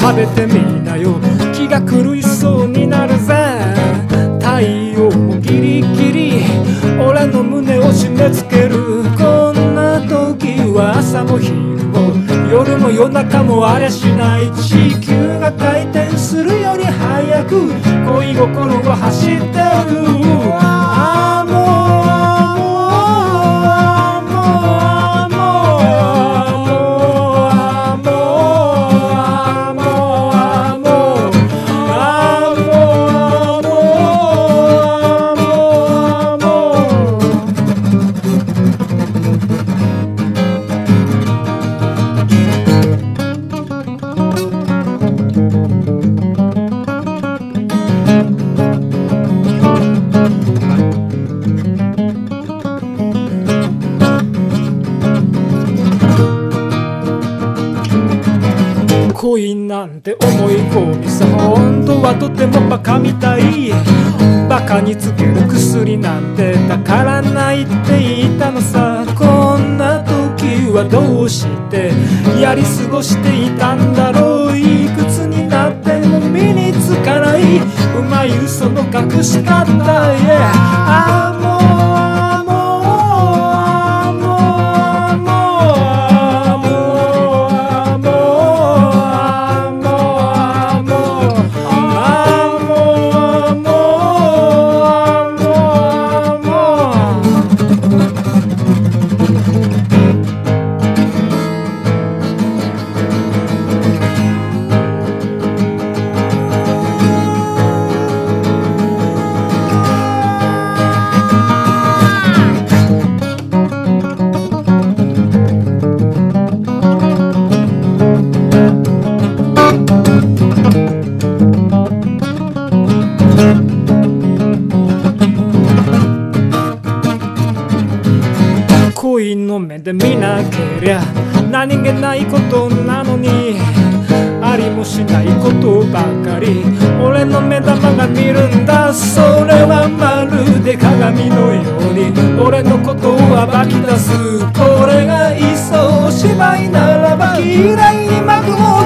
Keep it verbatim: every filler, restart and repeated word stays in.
食べてみなよ、気が狂いそうになるぜ。太陽もギリギリ俺の胸を締め付ける。こんな時は朝も昼も夜も夜中もありゃしない。地球が回転するより早く恋心が走ってる。ああもう恋なんて思い込みさ、本当はとてもバカみたい。バカにつける薬なんてだからないって言ったのさ。こんな時はどうしてやり過ごしていたんだろう。いくつになっても身につかないうまい嘘の隠し方、yeah、ああもう恋の目で見なけりゃ何気ないことなのに、ありもしないことばかり俺の目玉が見るんだ。それはまるで鏡のように俺のことを暴き出す。これがいっそお芝居ならば嫌いに幕を